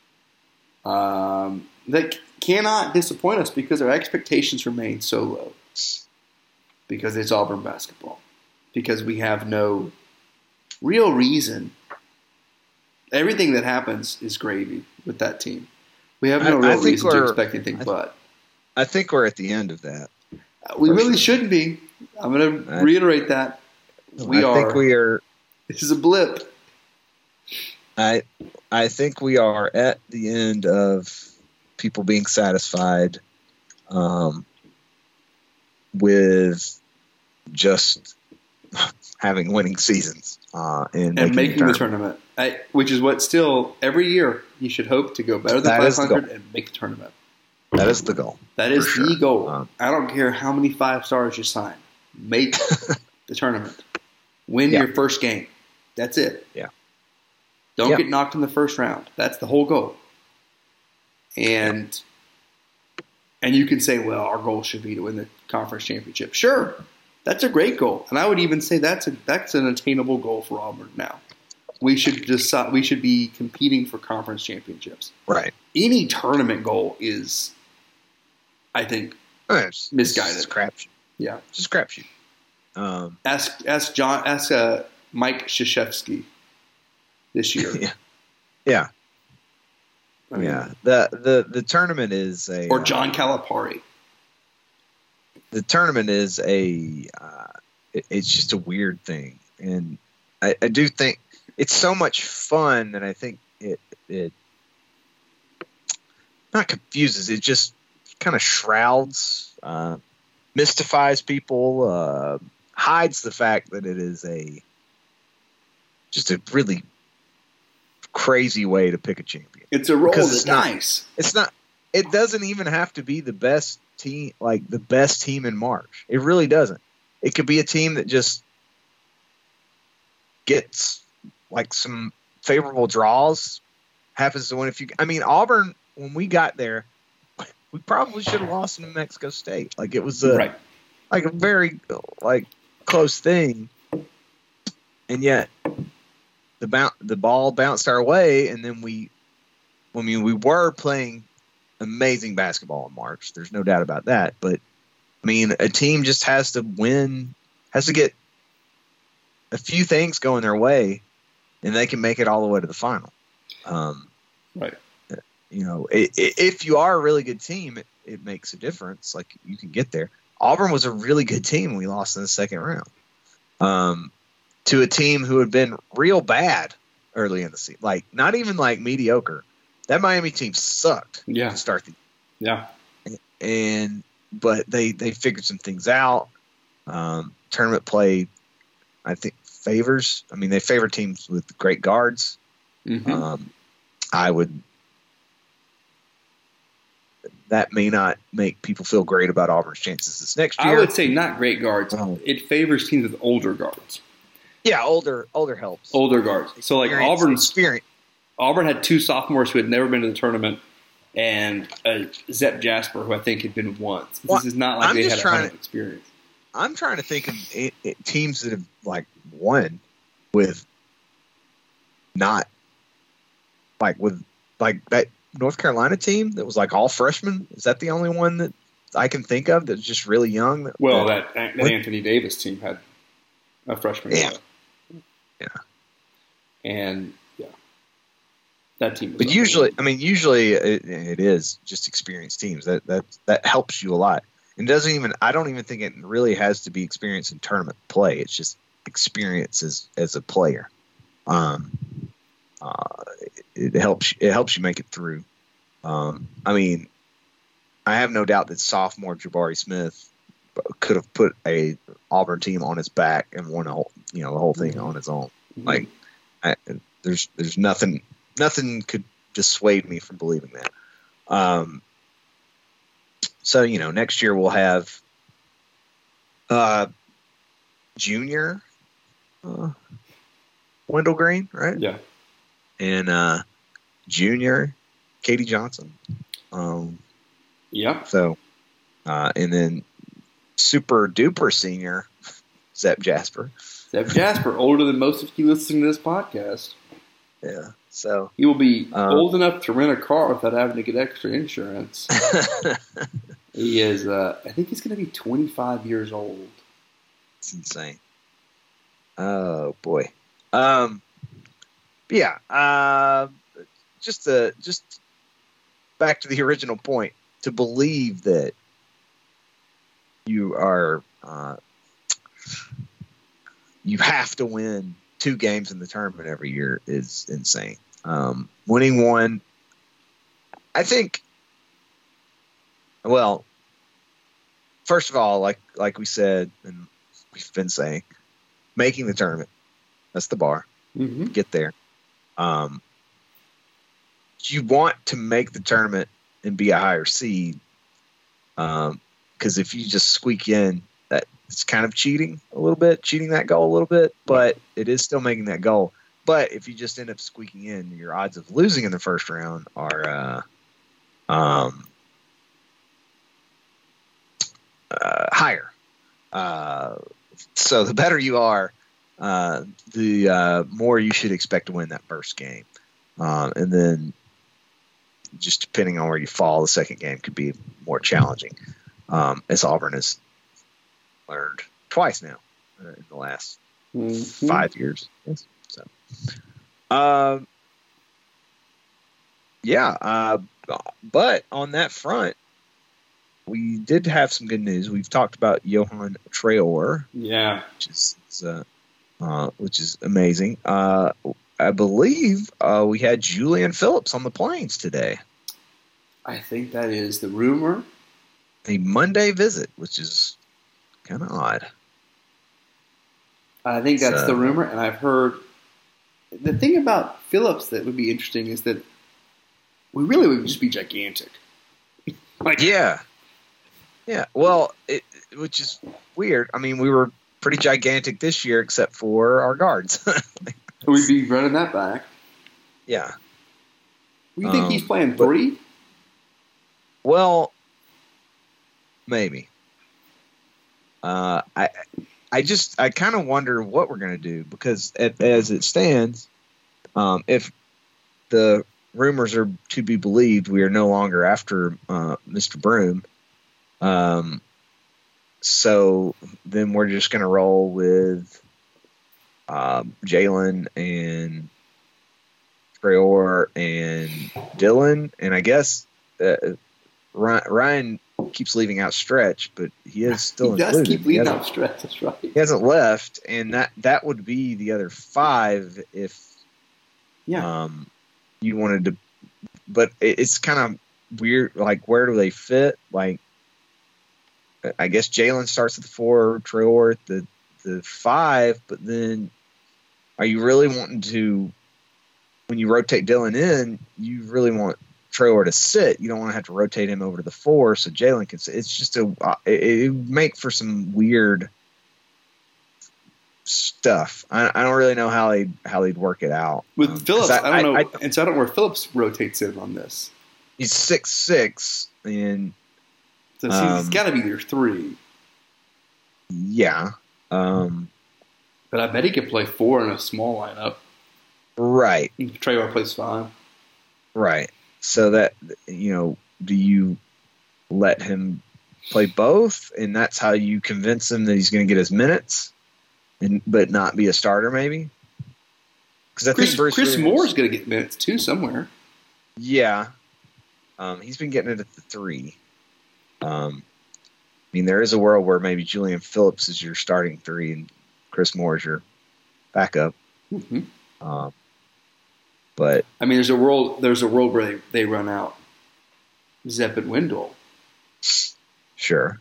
E: that cannot disappoint us because our expectations remain so low. Because it's Auburn basketball. Because we have no real reason. Everything that happens is gravy with that team. We have no real reason to expect anything but.
F: I think we're at the end of that.
E: We really shouldn't be. I'm going to reiterate that.
F: I think we are.
E: This is a blip.
F: I think we are at the end of people being satisfied with just having winning seasons and
E: making the tournament, which is what still every year you should hope to go better than 500 and make the tournament.
F: That is the goal.
E: That is the goal. I don't care how many 5 stars you sign. Make the tournament. Win your first game. That's it.
F: Yeah.
E: Don't get knocked in the first round. That's the whole goal. And you can say, well, our goal should be to win the conference championship. Sure. That's a great goal. And I would even say that's an attainable goal for Auburn now. We should be competing for conference championships.
F: Right.
E: Any tournament goal is, I think, misguided.
F: It's crapshoot.
E: Yeah.
F: Just crapshoot.
E: Ask Mike Krzyzewski this year.
F: Yeah. The tournament is
E: or John Calipari.
F: The tournament is it's just a weird thing, and I do think it's so much fun that I think it not confuses, it just kind of shrouds, mystifies people, hides the fact that it is just a really crazy way to pick a champion.
E: It's a roll that's nice.
F: It's not. It doesn't even have to be the best team, like the best team in March. It really doesn't. It could be a team that just gets like some favorable draws, happens to win a few. I mean, Auburn, when we got there, we probably should have lost to New Mexico State. Like it was a very close thing, and yet the ball bounced our way, and then we were playing amazing basketball in March. There's no doubt about that. But I mean, a team just has to win, has to get a few things going their way, and they can make it all the way to the final.
E: Right.
F: If you are a really good team, it makes a difference. Like you can get there. Auburn was a really good team. We lost in the second round to a team who had been real bad early in the season. Like not even like mediocre. That Miami team sucked to start the
E: year.
F: Yeah. But they figured some things out. Tournament play, I think, favors. I mean, they favor teams with great guards.
E: Mm-hmm.
F: That may not make people feel great about Auburn's chances this next year.
E: I would say not great guards. It favors teams with older guards.
F: Yeah, older helps.
E: Older guards. So like
F: experience.
E: Auburn had 2 sophomores who had never been to the tournament, and Zep Jasper, who I think had been once. This is not like they had a ton of experience.
F: I'm trying to think of teams that have like won with not like with like that North Carolina team that was like all freshmen. Is that the only one that I can think of that's just really young?
E: That Anthony Davis team had a freshman.
F: Yeah.
E: And that team.
F: But usually it is just experienced teams. That helps you a lot. And I don't even think it really has to be experience in tournament play. It's just experience as a player. It helps you make it through. I mean, I have no doubt that sophomore Jabari Smith could have put a Auburn team on his back and won the whole thing on his own.
E: Mm-hmm.
F: Like there's nothing could dissuade me from believing that. So, next year we'll have Junior Wendell Green, right?
E: Yeah.
F: And junior, Katie Johnson.
E: Yeah.
F: So, and then super duper senior, Zep Jasper.
E: Zep Jasper, older than most of you listening to this podcast.
F: Yeah. So
E: he will be old enough to rent a car without having to get extra insurance. He is, I think he's going to be 25 years old.
F: It's insane. Oh boy. Just back to the original point, to believe that you are, you have to win 2 games in the tournament every year is insane. Winning one, I think, well, first of all, like we said, and we've been saying, making the tournament, that's the bar.
E: Mm-hmm.
F: Get there. You want to make the tournament and be a higher seed, because if you just squeak in, that it's kind of cheating that goal a little bit, but it is still making that goal. But if you just end up squeaking in, your odds of losing in the first round are higher. So the better you are, the more you should expect to win that first game. And then just depending on where you fall, the second game could be more challenging, as Auburn has learned twice now in the last 5 years. Yes. So, but on that front, we did have some good news. We've talked about Johan Traore, which is amazing. I believe we had Julian Phillips on the plains today.
E: I think that is the rumor.
F: A Monday visit, which is kind of odd.
E: I think that's the rumor, and I've heard the thing about Phillips that would be interesting is that we really would just be gigantic.
F: Yeah. Well, which is weird. I mean, we were pretty gigantic this year, except for our guards.
E: We'd be running that back.
F: Yeah.
E: You think he's playing 3?
F: Well, maybe. I kind of wonder what we're going to do, because as it stands, if the rumors are to be believed, we are no longer after Mr. Broom. So then we're just going to roll with Jalen and Traore and Dylan, and I guess Ryan keeps leaving out Stretch, but he is still included.
E: He does keep leaving out Stretch. That's right.
F: He hasn't left, and that would be the other 5 if you wanted to. But it's kind of weird. Like, where do they fit? Like, I guess Jalen starts at the 4, Traore at the 5, but then are you really wanting to, when you rotate Dylan in, you really want Traore to sit? You don't want to have to rotate him over to the 4 so Jalen can sit. It's just it would make for some weird stuff. I don't really know how they'd work it out.
E: With Phillips, I don't know. And so I don't know where Phillips rotates in on this.
F: He's 6'6", and
E: so he's got to be their 3.
F: Yeah.
E: But I bet he could play 4 in a small lineup.
F: Right.
E: Traore plays 5.
F: Right. So that, do you let him play both, and that's how you convince him that he's going to get his minutes, but not be a starter maybe? Because I think Chris
E: Moore's going to get minutes too somewhere.
F: Yeah. He's been getting it at the 3. I mean, there is a world where maybe Julian Phillips is your starting 3 and Chris Moore is your backup.
E: Mm-hmm.
F: But
E: I mean, there's a world where they run out Zep and Wendell.
F: Sure.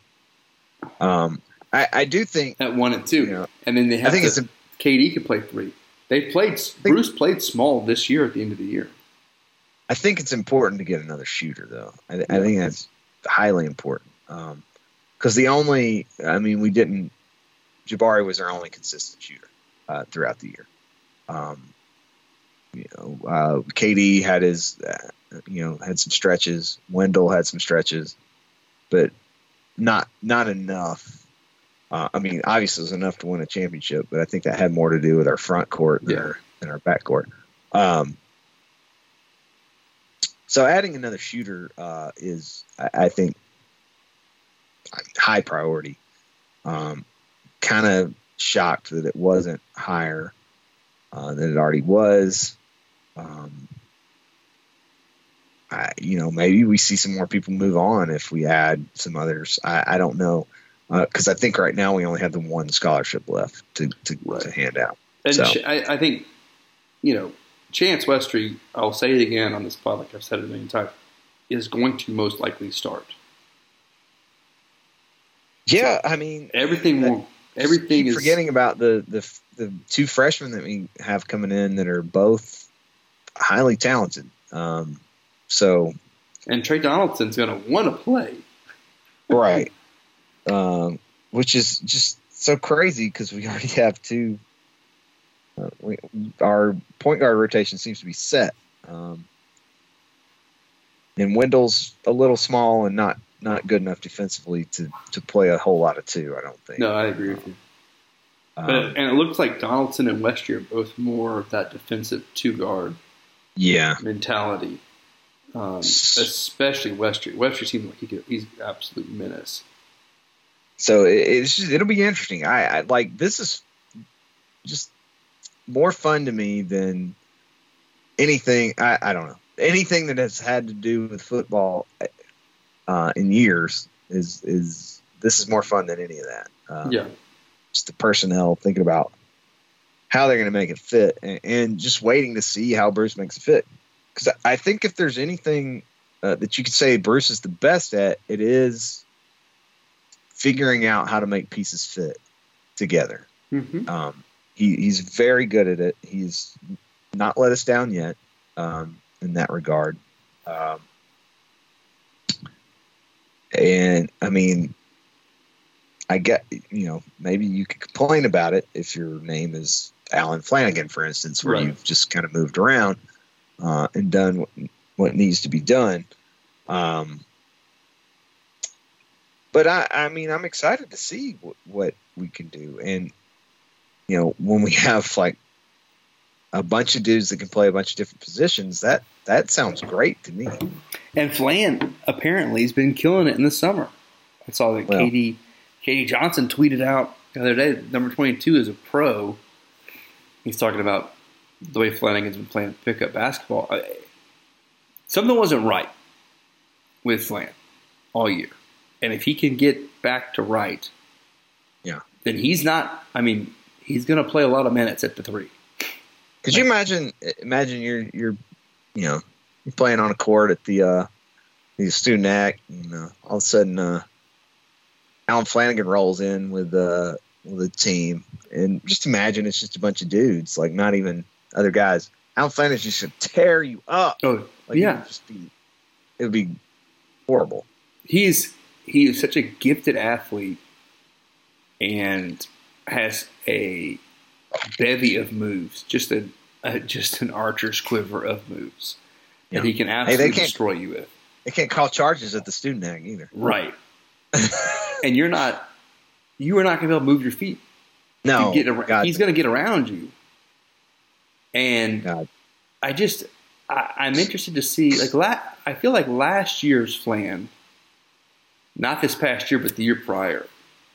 F: I do think
E: at 1 and 2, and then they have. KD could play 3. Bruce played small this year at the end of the year.
F: I think it's important to get another shooter, though. I think that's highly important. Because Jabari was our only consistent shooter. throughout the year. KD had his, had some stretches. Wendell had some stretches, but not enough. Obviously it was enough to win a championship, but I think that had more to do with our front court than our back court. So adding another shooter is, I think, high priority. Kind of shocked that it wasn't higher than it already was. Maybe we see some more people move on if we add some others. I don't know, because I think right now we only have the one scholarship left to hand out.
E: And so. I think, Chance Westry, I'll say it again on this pod, like I've said it a million times, is going to most likely start.
F: Yeah,
E: everything is
F: forgetting about the two freshmen that we have coming in that are both highly talented. And
E: Trey Donaldson's going to want to play,
F: right? Which is just so crazy because we already have two. Our point guard rotation seems to be set, and Wendell's a little small and not good enough defensively to play a whole lot of two. I don't think.
E: No, I agree with you. And it looks like Donaldson and Westry are both more of that defensive two-guard mentality, especially Westry. Westry seems like he's an absolute menace.
F: So it'll be interesting. I like this is just more fun to me than anything. I don't know, anything that has had to do with football in years is this is more fun than any of that. Just the personnel, thinking about how they're going to make it fit, and just waiting to see how Bruce makes it fit. Because I think if there's anything that you could say Bruce is the best at, it is figuring out how to make pieces fit together. Mm-hmm. He's very good at it. He's not let us down yet in that regard. And I get, maybe you could complain about it if your name is Alan Flanagan, for instance, where you've just kind of moved around and done what needs to be done. But I'm excited to see what we can do. And, when we have like a bunch of dudes that can play a bunch of different positions, that sounds great to me.
E: And Flan apparently has been killing it in the summer. I saw that Katie Johnson tweeted out the other day, number 22 is a pro. He's talking about the way Flanagan's been playing pickup basketball. Something wasn't right with Flan all year. And if he can get back to right, then he's not – he's going to play a lot of minutes at the three.
F: Could you imagine you're playing on a court at the student act, and all of a sudden Alan Flanagan rolls in with a team, and just imagine it's just a bunch of dudes, like not even other guys. Alan Flanagan just should tear you up.
E: Oh,
F: it would be horrible.
E: He is such a gifted athlete and has a bevy of moves, just an archer's quiver of moves that he can absolutely destroy you with.
F: They can't call charges at the student act either.
E: Right. And you are not going to be able to move your feet.
F: No.
E: He's going to get around you. And I'm interested to see, I feel like last year's Flan, not this past year, but the year prior,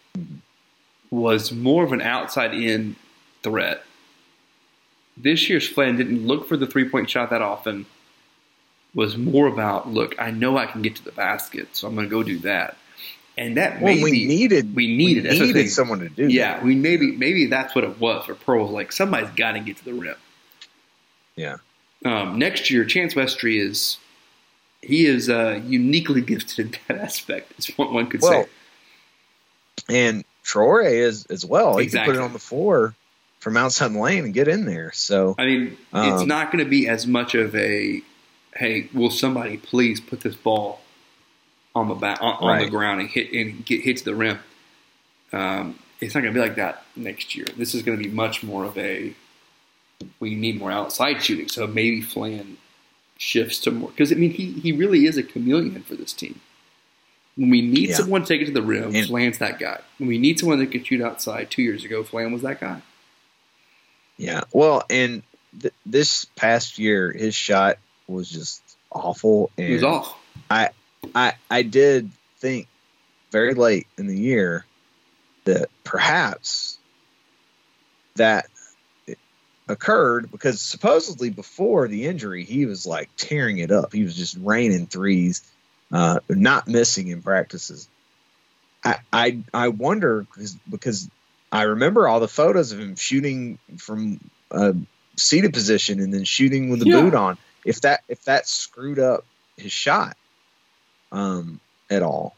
E: was more of an outside-in threat. This year's Flan didn't look for the three-point shot that often. Was more about, look, I know I can get to the basket, so I'm going to go do that. And that
F: we needed someone to do that.
E: Yeah, maybe that's what it was for Pearl. Like, somebody's got to get to the rim.
F: Yeah.
E: Next year, Chance Westry is uniquely gifted in that aspect, is what one could say.
F: And Traore is as well. Exactly. He can put it on the floor from outside the lane and get in there. So
E: it's not going to be as much of a, hey, will somebody please put this ball on the ground and hit to the rim. it's not going to be like that next year. This is going to be much more of we need more outside shooting. So maybe Flan shifts to more, because I mean he really is a chameleon for this team. When we need someone to take it to the rim, Flan's that guy. When we need someone that can shoot outside 2 years ago, Flan was that guy.
F: Yeah, well, and this past year, his shot was just awful. And
E: it was off.
F: I did think very late in the year that perhaps that occurred because supposedly before the injury, he was like tearing it up. He was just raining threes. Not missing in practices. I wonder because I remember all the photos of him shooting from a seated position and then shooting with the boot on. If that screwed up his shot at all,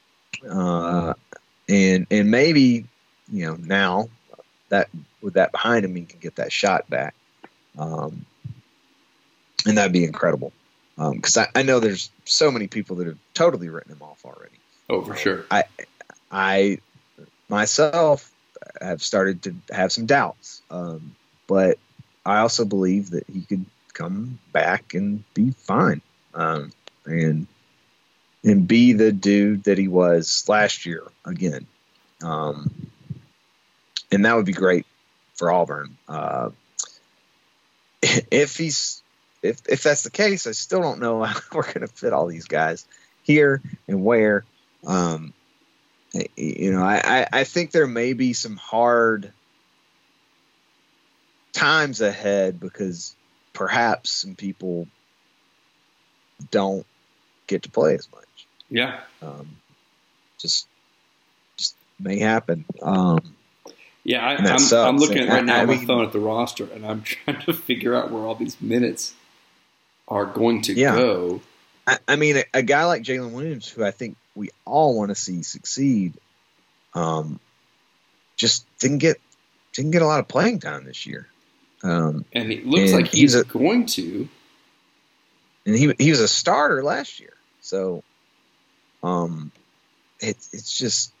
F: and maybe now that with that behind him, he can get that shot back, and that'd be incredible. Because I know there's so many people that have totally written him off already.
E: Oh, for sure.
F: I myself have started to have some doubts, but I also believe that he could come back and be fine, and be the dude that he was last year again, and that would be great for Auburn. If that's the case, I still don't know how we're going to fit all these guys here and where. I think there may be some hard times ahead because perhaps some people don't get to play as much.
E: Yeah.
F: Just may happen.
E: Yeah, I'm looking right now on my phone at the roster, and I'm trying to figure out where all these minutes are going to go.
F: I mean, a guy like Jalen Williams, who I think we all want to see succeed, just didn't get a lot of playing time this year.
E: And it looks like he's going to.
F: And he was a starter last year, so it's just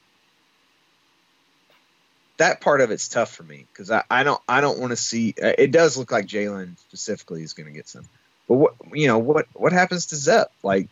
F: that part of it's tough for me because I don't want to see. It does look like Jalen specifically is going to get some. But what happens to Zep? Like,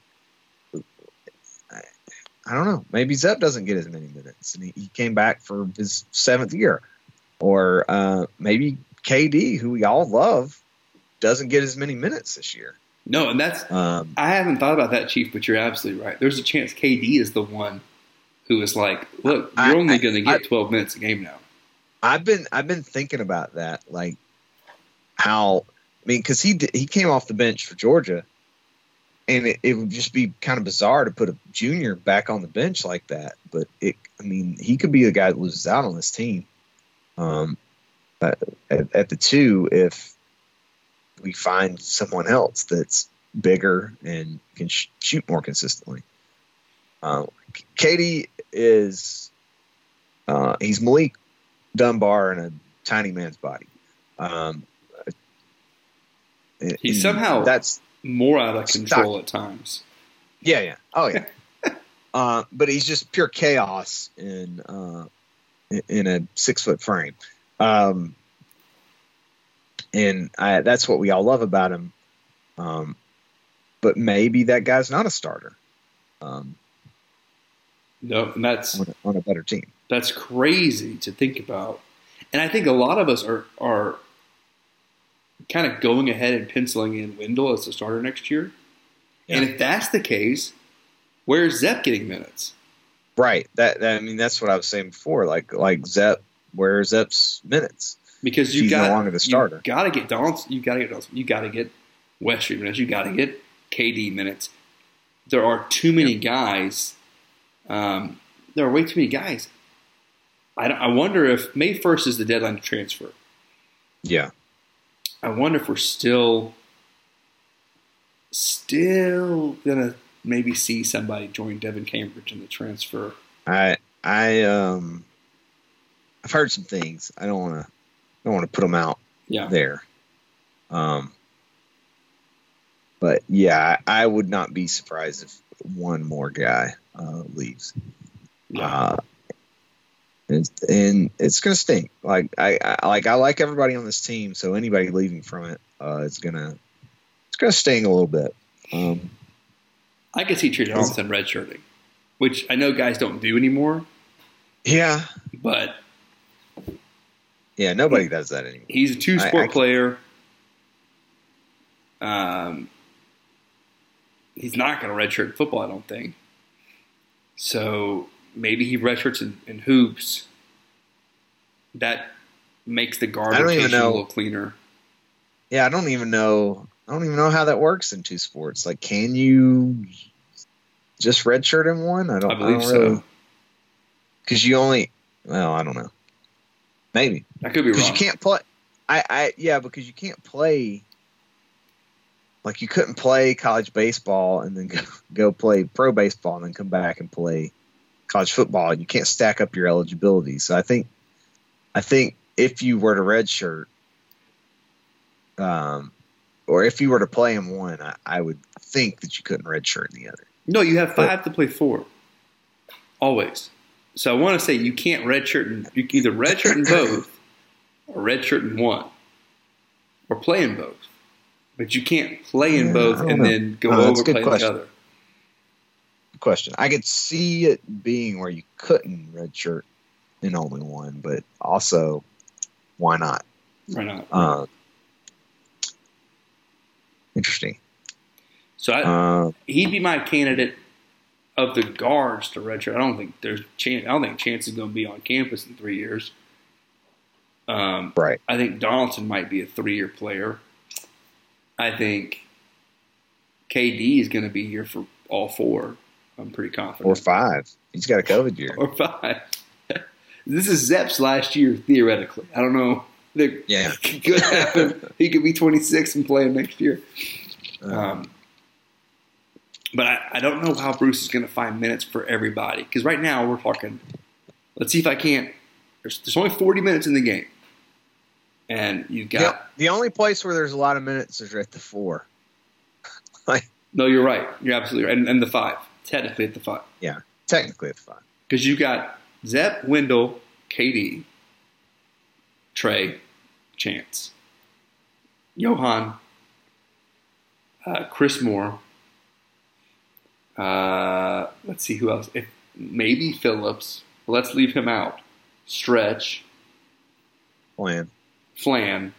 F: I don't know. Maybe Zep doesn't get as many minutes, and he came back for his 7th year, or maybe KD, who we all love, doesn't get as many minutes this year.
E: No, and that's I haven't thought about that, Chief. But you're absolutely right. There's a chance KD is the one who is like, look, you're only going to get 12 minutes a game now.
F: I've been thinking about that, like how. I mean, because he came off the bench for Georgia, and it would just be kind of bizarre to put a junior back on the bench like that. But he could be the guy that loses out on this team. At the 2, if we find someone else that's bigger and can shoot more consistently. Katie is he's Malik Dunbar in a tiny man's body.
E: He's somehow that's more out of control at times.
F: Yeah. Oh, yeah. But he's just pure chaos in a 6-foot frame. And that's what we all love about him. But maybe that guy's not a starter.
E: No, and that's
F: on a better team.
E: That's crazy to think about. And I think a lot of us are kind of going ahead and penciling in Wendell as the starter next year. Yeah. And if that's the case, where's Zep getting minutes?
F: Right. That's what I was saying before. Like Zep, where's Zep's minutes?
E: Because
F: he's no longer the starter.
E: You got to get Donaldson. You got to get Donaldson. You got to get Westry minutes. You got to get KD minutes. There are too many guys. There are way too many guys. I wonder if May 1st is the deadline to transfer.
F: Yeah.
E: I wonder if we're still gonna maybe see somebody join Devin Cambridge in the transfer.
F: I've heard some things. I don't want to put them out there. But yeah, I would not be surprised if one more guy leaves.
E: Yeah.
F: and it's going to stink. Like I like everybody on this team, so anybody leaving from it, it's gonna sting a little bit.
E: I could see Trey Donaldson redshirting, which I know guys don't do anymore.
F: Yeah,
E: but
F: nobody does that anymore.
E: He's a two-sport player. He's not going to redshirt football, I don't think. So maybe he redshirts in hoops. That makes the guard rotation a little cleaner.
F: Yeah, I don't even know how that works in two sports. Like, can you just redshirt in one? I believe so. Because you only, I don't know. Maybe.
E: I could be wrong.
F: Because you can't play. Because you can't play. Like, you couldn't play college baseball and then go play pro baseball and then come back and play college football. You can't stack up your eligibility. So I think if you were to redshirt, or if you were to play in one, I would think that you couldn't redshirt in the other.
E: No, you have 5 to play 4. Always. So I want to say you can't redshirt. You can either redshirt in both or redshirt in one or play in both. But you can't play in both and then go over play the other.
F: Good question. I could see it being where you couldn't redshirt in only one, but also, why not?
E: Why not?
F: Interesting.
E: So he'd be my candidate of the guards to redshirt. I don't think Chance is going to be on campus in 3 years.
F: Right.
E: I think Donaldson might be a 3-year player. I think KD is going to be here for all 4. I'm pretty confident.
F: Or 5. He's got a COVID year.
E: Or 5. This is Zepp's last year, theoretically. I don't know. It could happen. He could be 26 and play next year. But I don't know how Bruce is going to find minutes for everybody. Because right now we're talking, let's see if I can't. There's only 40 minutes in the game. And you've got.
F: The only place where there's a lot of minutes is at the 4.
E: No, you're right. You're absolutely right. And the 5. Technically at the 5.
F: Yeah, technically at the 5.
E: Because you've got Zepp, Wendell, KD, Trey, Chance, Johan, Chris Moore. Let's see who else. Maybe Phillips. Let's leave him out. Stretch. Flan.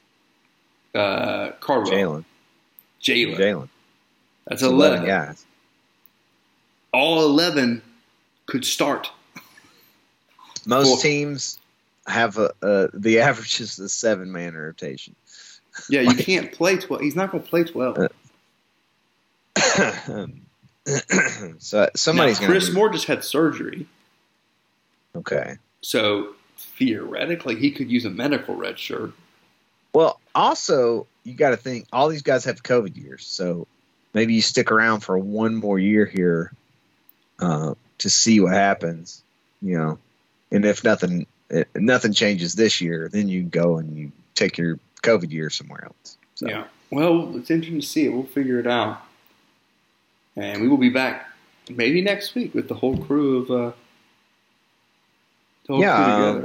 E: Cardwell. Jalen. That's 11
F: guys.
E: All 11 could start.
F: Most teams have the average is the 7-man rotation.
E: Yeah, you can't play 12. He's not going to play 12.
F: So somebody's going to.
E: Chris Moore just had surgery.
F: Okay.
E: So theoretically, he could use a medical red shirt.
F: Well, also, you got to think all these guys have COVID years, so maybe you stick around for one more year here to see what happens, And if nothing changes this year, then you go and you take your COVID year somewhere else. So.
E: Yeah. Well, it's interesting to see it. We'll figure it out, and we will be back maybe next week with the whole crew of.
F: We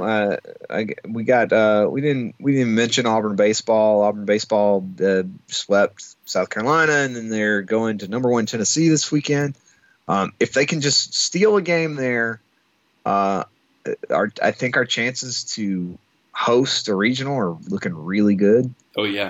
F: didn't mention Auburn baseball. Auburn baseball swept South Carolina, and then they're going to number 1 Tennessee this weekend. If they can just steal a game there, I think our chances to host a regional are looking really good.
E: Oh yeah.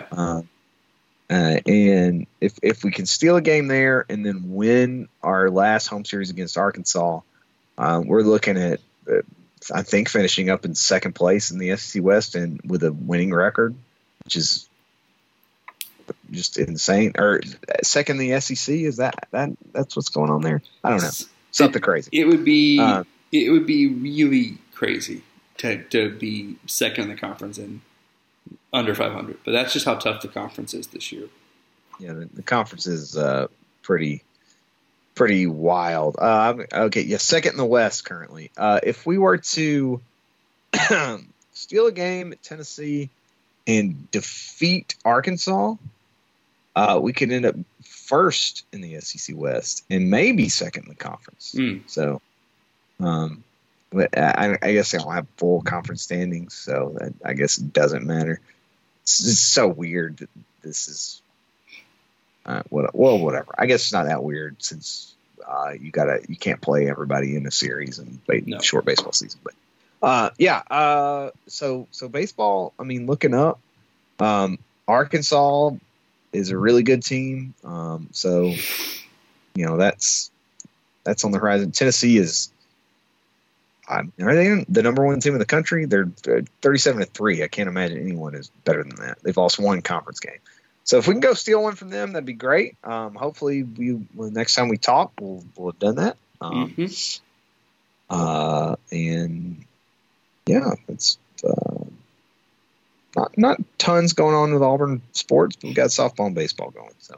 F: And if we can steal a game there and then win our last home series against Arkansas, we're looking at. I think finishing up in second place in the SEC West and with a winning record, which is just insane. Or second in the SEC, is that's what's going on there? I don't know. Something crazy.
E: It would be really crazy to be second in the conference and under 500. But that's just how tough the conference is this year.
F: Yeah, the conference is pretty wild. Okay, yeah, second in the West currently. If we were to steal a game at Tennessee and defeat Arkansas, we could end up first in the SEC West and maybe second in the conference. So I guess they don't have full conference standings, so I guess it doesn't matter. It's just so weird that this is whatever. I guess it's not that weird since you can't play everybody in a series and play short baseball season. But so baseball. I mean, looking up, Arkansas is a really good team. So that's on the horizon. Tennessee is. Are they the number one team in the country? They're 37-3. I can't imagine anyone is better than that. They've lost one conference game. So if we can go steal one from them, that'd be great. Hopefully, next time we talk, we'll have done that. And yeah, it's not tons going on with Auburn sports, but we've got softball and baseball going. So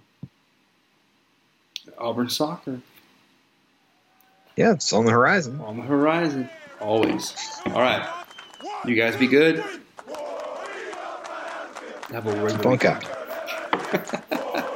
E: Auburn soccer.
F: Yeah, it's on the horizon.
E: On the horizon. Always. All right. You guys be good. Have a word.
F: Keep on counting.